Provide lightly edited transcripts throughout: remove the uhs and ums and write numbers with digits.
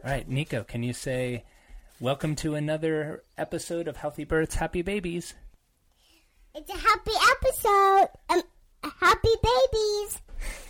All right, Nico, can you say, welcome to another episode of Healthy Births, Happy Babies? It's a happy episode. Happy babies.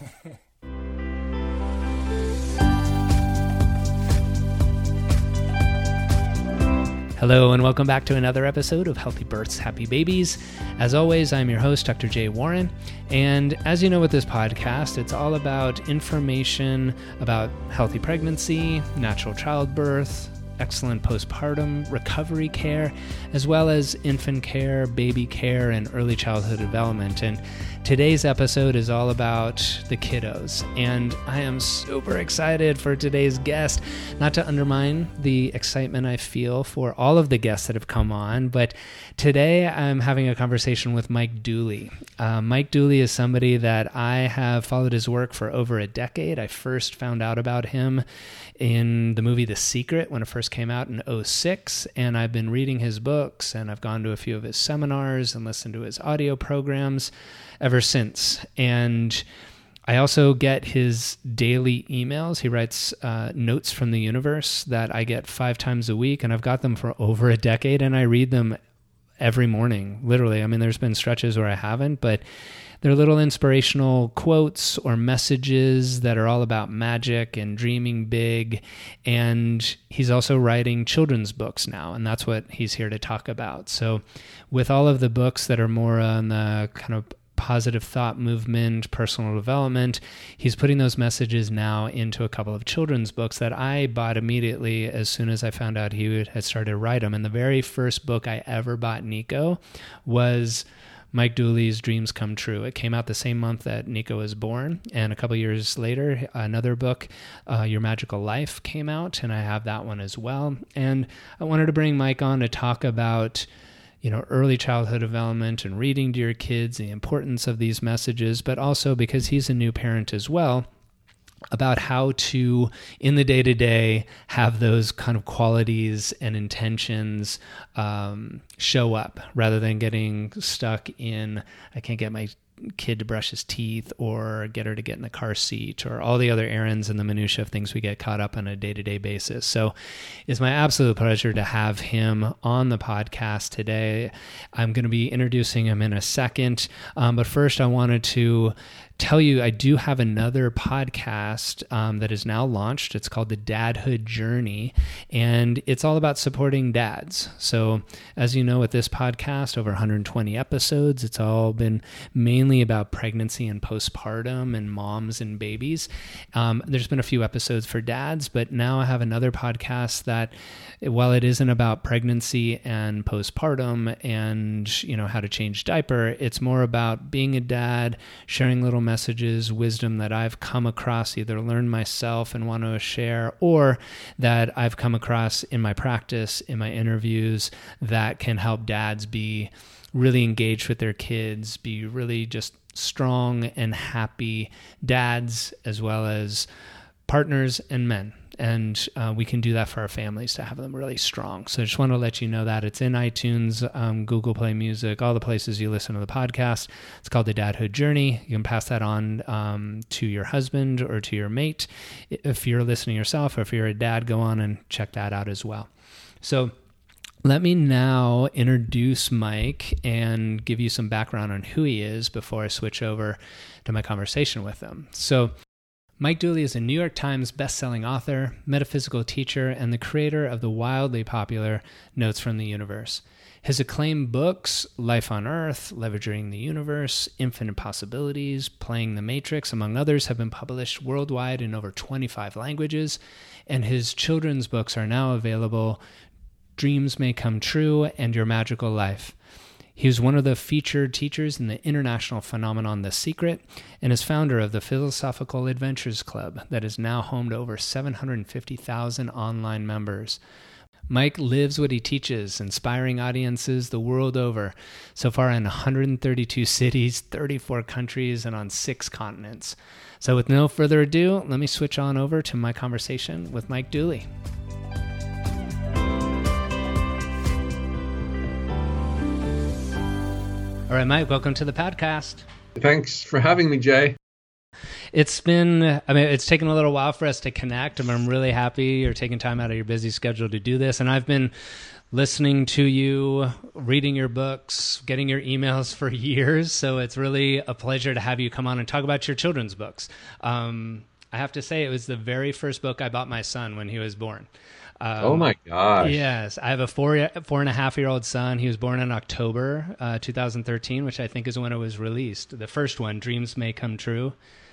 Hello and welcome back to another episode of Healthy Births, Happy Babies. As always, I'm your host, Dr. Jay Warren. And as you know with this podcast, it's all about information about healthy pregnancy, natural childbirth, excellent postpartum recovery care, as well as infant care, baby care, and early childhood development. And today's episode is all about the kiddos. And I am super excited for today's guest, not to undermine the excitement I feel for all of the guests that have come on, but today I'm having a conversation with Mike Dooley. Mike Dooley is somebody that I have followed his work for over a decade. I first found out about him in the movie The Secret when it first came out in 2006, and I've been reading his books, and I've gone to a few of his seminars and listened to his audio programs ever since. And I also get his daily emails. He writes notes from the universe that I get 5 times a week, and I've got them for over a decade, and I read them every morning, literally. I mean, there's been stretches where I haven't, but they're little inspirational quotes or messages that are all about magic and dreaming big. And he's also writing children's books now, and that's what he's here to talk about. So with all of the books that are more on the kind of positive thought movement, personal development, he's putting those messages now into a couple of children's books that I bought immediately as soon as I found out he had started to write them. And the very first book I ever bought Nico was Mike Dooley's Dreams Come True. It came out the same month that Nico was born, and a couple years later, another book, Your Magical Life, came out, and I have that one as well. And I wanted to bring Mike on to talk about, early childhood development and reading to your kids, the importance of these messages, but also because he's a new parent as well, about how to, in the day-to-day, have those kind of qualities and intentions show up rather than getting stuck in, I can't get my kid to brush his teeth or get her to get in the car seat or all the other errands and the minutia of things we get caught up on a day-to-day basis. So it's my absolute pleasure to have him on the podcast today. I'm going to be introducing him in a second, but first I wanted to tell you I do have another podcast that is now launched. It's called The Dadhood Journey, and it's all about supporting dads. So as you know, with this podcast, over 120 episodes, it's all been mainly about pregnancy and postpartum and moms and babies. There's been a few episodes for dads, but now I have another podcast that, while it isn't about pregnancy and postpartum and, how to change diaper, it's more about being a dad, sharing little messages, wisdom that I've come across, either learned myself and want to share, or that I've come across in my practice, in my interviews, that can help dads be really engaged with their kids, be really just strong and happy dads, as well as partners and men. And we can do that for our families to have them really strong. So I just want to let you know that it's in iTunes, Google Play Music, all the places you listen to the podcast. It's called The Dadhood Journey. You can pass that on to your husband or to your mate. If you're listening yourself, or if you're a dad, go on and check that out as well. So let me now introduce Mike and give you some background on who he is before I switch over to my conversation with him. So Mike Dooley is a New York Times best-selling author, metaphysical teacher, and the creator of the wildly popular Notes from the Universe. His acclaimed books, Life on Earth, Leveraging the Universe, Infinite Possibilities, Playing the Matrix, among others, have been published worldwide in over 25 languages, and his children's books are now available, Dreams May Come True and Your Magical Life. He was one of the featured teachers in the international phenomenon The Secret, and is founder of the Philosophical Adventures Club that is now home to over 750,000 online members. Mike lives what he teaches, inspiring audiences the world over, so far in 132 cities, 34 countries, and on 6 continents. So with no further ado, let me switch on over to my conversation with Mike Dooley. All right, Mike, welcome to the podcast. Thanks for having me, Jay. It's been, I mean, it's taken a little while for us to connect, and I'm really happy you're taking time out of your busy schedule to do this. And I've been listening to you, reading your books, getting your emails for years. So it's really a pleasure to have you come on and talk about your children's books. I have to say, it was the very first book I bought my son when he was born. Oh my gosh. Yes. I have a 4.5-year-old son. He was born in October 2013, which I think is when it was released. The first one, Dreams May Come True.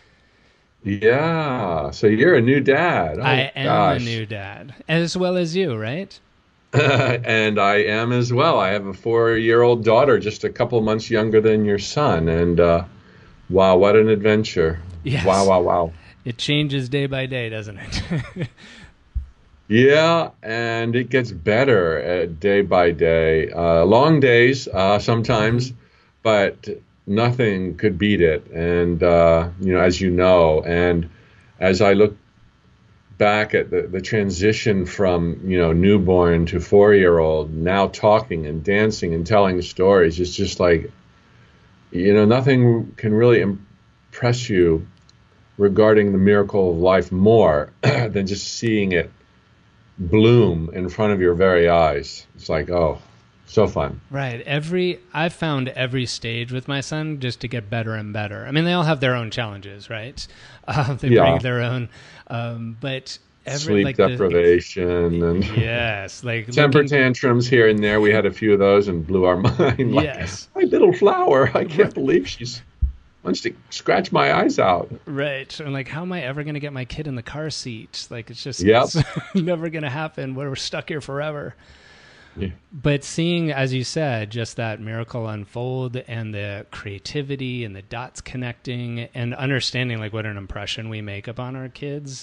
Yeah. So you're a new dad. Oh, I am gosh. a new dad, as well as you, right? And I am as well. I have a 4-year-old daughter, just a couple months younger than your son. And wow, what an adventure. Yes. Wow. It changes day by day, doesn't it? Yeah, and it gets better day by day. Long days sometimes, but nothing could beat it. And, as you know, and as I look back at the transition from, newborn to 4-year-old, now talking and dancing and telling stories, it's just like, nothing can really impress you regarding the miracle of life more than just seeing it bloom in front of your very eyes. It's like, oh, so fun. Right. I've found every stage with my son just to get better and better. I mean, they all have their own challenges, right? They bring their own, but sleep deprivation and yes, like temper tantrums here and there. We had a few of those and blew our mind. Yes. My little flower, I can't believe she's wants to scratch my eyes out. Right. And like, how am I ever going to get my kid in the car seat? Like, it's just it's never going to happen. We're stuck here forever. Yeah. But seeing, as you said, just that miracle unfold and the creativity and the dots connecting and understanding like what an impression we make upon our kids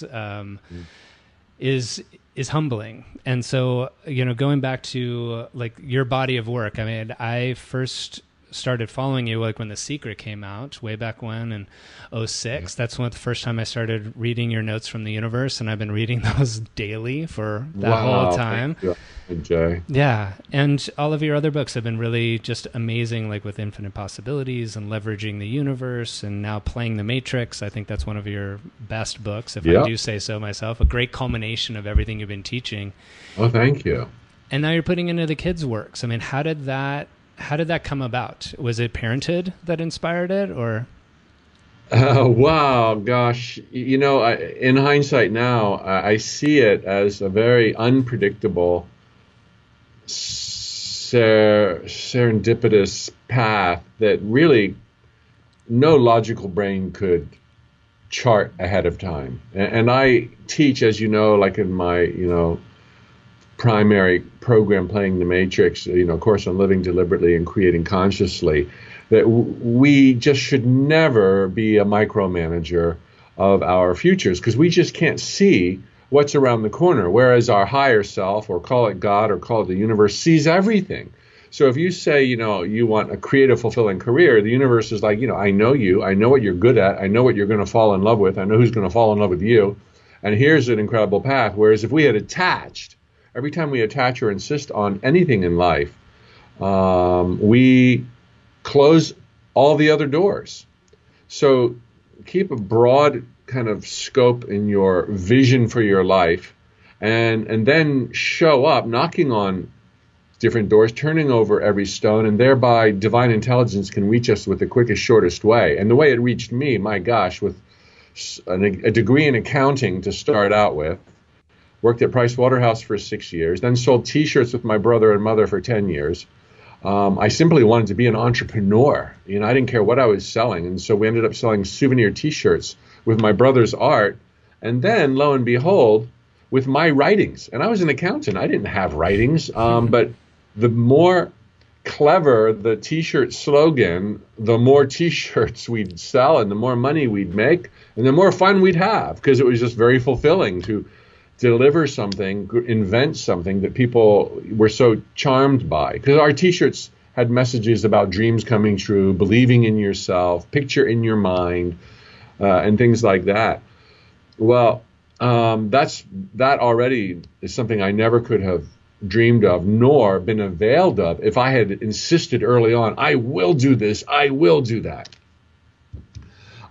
is humbling. And so, going back to like your body of work, I mean, I first started following you like when The Secret came out way back when in 2006. That's the first time I started reading your Notes from the Universe, and I've been reading those daily for that whole time. Thank you, Jay. Yeah, and all of your other books have been really just amazing, like with Infinite Possibilities and Leveraging the Universe, and now Playing the Matrix. I think that's one of your best books, if I do say so myself. A great culmination of everything you've been teaching. Oh, thank you. And now you're putting into the kids' works. I mean, how did that come about? Was it parenthood that inspired it, or? Wow, gosh. In hindsight now, I see it as a very unpredictable, serendipitous path that really no logical brain could chart ahead of time. And I teach, as you know, like in my, primary program, Playing the Matrix, course on living deliberately and creating consciously, that we just should never be a micromanager of our futures, because we just can't see what's around the corner, whereas our higher self, or call it God or call it the universe, sees everything. So if you say, you want a creative, fulfilling career, the universe is like, I know you, I know what you're good at, I know what you're going to fall in love with, I know who's going to fall in love with you, and here's an incredible path. Whereas if we had every time we attach or insist on anything in life, we close all the other doors. So keep a broad kind of scope in your vision for your life, and then show up knocking on different doors, turning over every stone, and thereby divine intelligence can reach us with the quickest, shortest way. And the way it reached me, my gosh, with a degree in accounting to start out with, worked at Price Waterhouse for 6 years, then sold T-shirts with my brother and mother for 10 years. I simply wanted to be an entrepreneur. I didn't care what I was selling. And so we ended up selling souvenir T-shirts with my brother's art. And then, lo and behold, with my writings. And I was an accountant. I didn't have writings. But the more clever the T-shirt slogan, the more T-shirts we'd sell and the more money we'd make and the more fun we'd have, because it was just very fulfilling to deliver something, invent something that people were so charmed by. Because our T-shirts had messages about dreams coming true, believing in yourself, picture in your mind, and things like that. Well, that already is something I never could have dreamed of, nor been availed of if I had insisted early on, I will do this, I will do that.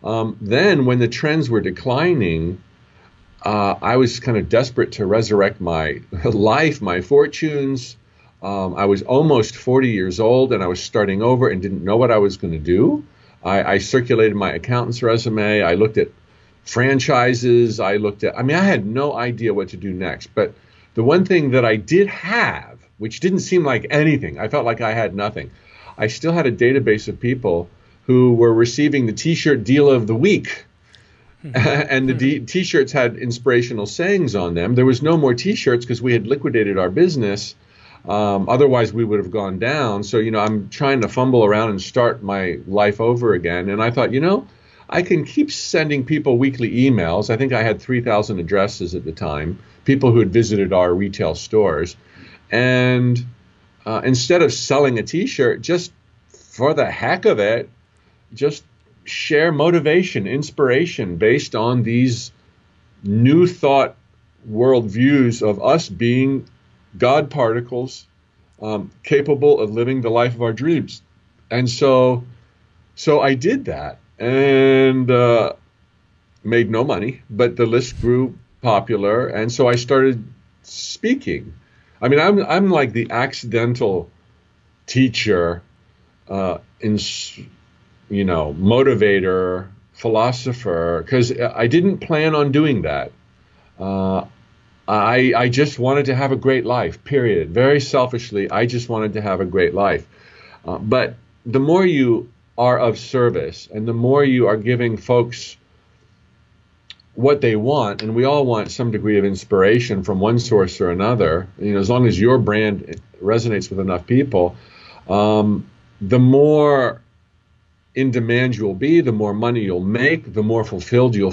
Then when the trends were declining, I was kind of desperate to resurrect my life, my fortunes. I was almost 40 years old, and I was starting over and didn't know what I was going to do. I circulated my accountant's resume. I looked at franchises. I had no idea what to do next. But the one thing that I did have, which didn't seem like anything, I felt like I had nothing. I still had a database of people who were receiving the T-shirt deal of the week. And the T-shirts had inspirational sayings on them. There was no more T-shirts because we had liquidated our business. Otherwise, we would have gone down. So, I'm trying to fumble around and start my life over again. And I thought, I can keep sending people weekly emails. I think I had 3,000 addresses at the time, people who had visited our retail stores. And instead of selling a T-shirt, just for the heck of it, just share motivation, inspiration based on these new thought worldviews of us being God particles, capable of living the life of our dreams. And so I did that and made no money, but the list grew popular. And so I started speaking. I mean, I'm like the accidental teacher, motivator, philosopher, because I didn't plan on doing that. I just wanted to have a great life, period. Very selfishly, I just wanted to have a great life. But the more you are of service and the more you are giving folks what they want, and we all want some degree of inspiration from one source or another, as long as your brand resonates with enough people, the more in demand you'll be, the more money you'll make, the more fulfilled you'll